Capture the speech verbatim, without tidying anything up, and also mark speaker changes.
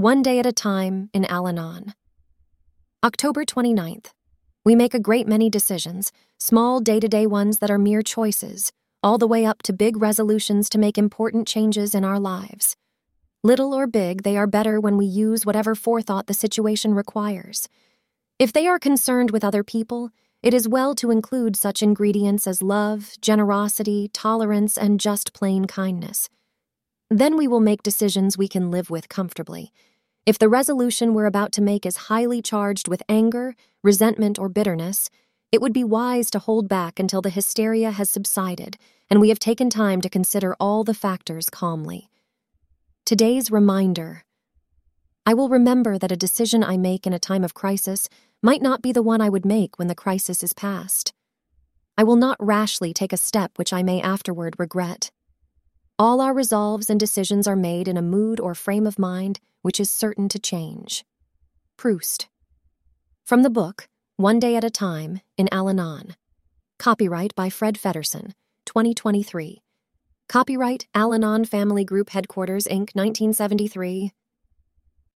Speaker 1: One Day at a Time in Al-Anon. October twenty-ninth. We make a great many decisions, small day-to-day ones that are mere choices, all the way up to big resolutions to make important changes in our lives. Little or big, they are better when we use whatever forethought the situation requires. If they are concerned with other people, it is well to include such ingredients as love, generosity, tolerance, and just plain kindness. Then we will make decisions we can live with comfortably. If the resolution we're about to make is highly charged with anger, resentment, or bitterness, it would be wise to hold back until the hysteria has subsided and we have taken time to consider all the factors calmly. Today's reminder. I will remember that a decision I make in a time of crisis might not be the one I would make when the crisis is past. I will not rashly take a step which I may afterward regret. All our resolves and decisions are made in a mood or frame of mind which is certain to change. Proust. From the book, One Day at a Time in Al-Anon. Copyright by Fred Feddersen, twenty twenty-three. Copyright Al-Anon Family Group Headquarters, Incorporated, nineteen seventy-three.